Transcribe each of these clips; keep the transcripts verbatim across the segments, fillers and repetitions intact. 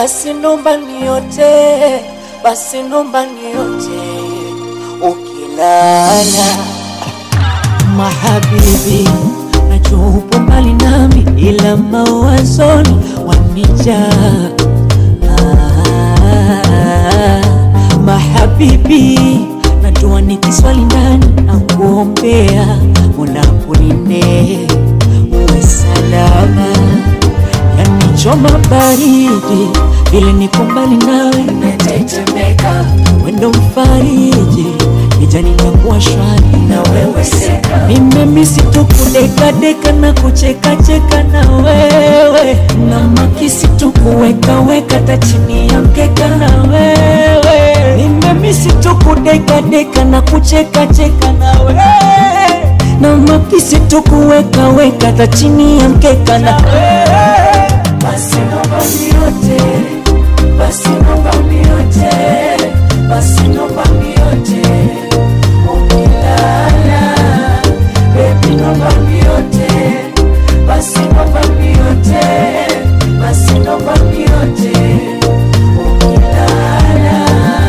basi nomba niote, basi nomba niote ukilala. Mahabibi, najua upo mbali nami, ila mawazoni wanijaa. Ah, mahabibi, najua nikiswali ndani nakuombea, Mola kulinde uwe salama. Yanichoma baridi, vile niko mbali nawe natetemeka. Wendo mfariji, kijani nitakuwa shwari na wewe seka. Nimemisi tu kudeka deka na kucheka cheka na wewe, na makisi tu kuweka weka ta chini ya mkeka na wewe. Nimemisi tu kudeka deka na kucheka cheka na wewe, na makisi tu kuweka weka ta chini ya mkeka na wewe. Basi nomba niote, basi nomba niote, basi nomba niote ukilala. Baby nomba niote, basi nomba niote, basi nomba niote ukilala.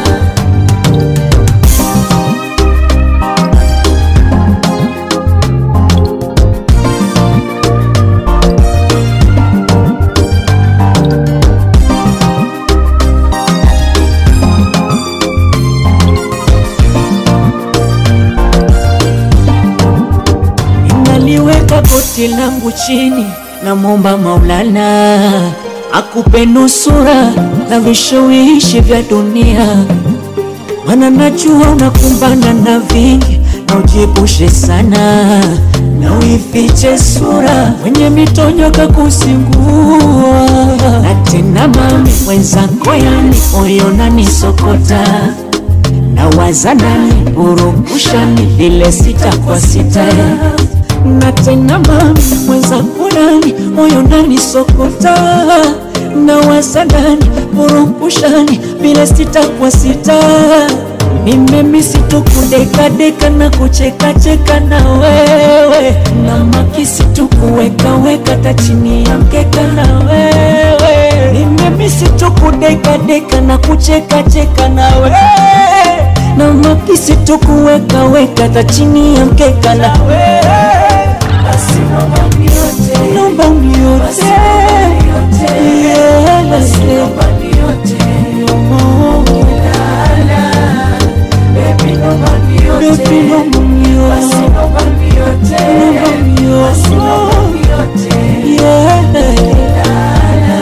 Naliweka goti langu chini, na muomba Maulana akupe nusura na vishawishi vya dunia. Mana najua unakumbana na vingi, na ujipushe sana na uifiche sura, wenye mitonyo kakusingua. Na tena mami wenzako, yani moyo unanisokota, na wazanani burukushani vile sita kwa sita. Na tena mami mwenzangu nani, moyo nani sokota, na wazanani burukushani vile sita kwa sita. Nimemisi tu kudeka deka na kucheka cheka na wewe, na makisi tu kuweka weka ta chini ya mkeka na wewe. Nimemisi tu kudeka deka na kucheka cheka na wewe, na makisi tu kuweka weka ta chini ya mkeka na wewe. Basi nomba niote, nomba niote, yeah, basi nomba niote ukilala. Baby nomba niote, baby nomba niote, basi nomba niote, basi nomba niote, yeah, ukilala.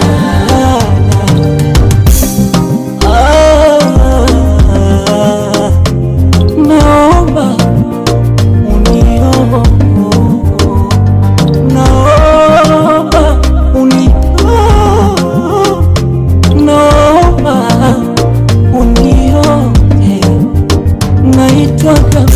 Ah, naomba unioe, naomba unioe, naomba unioe. Naitwa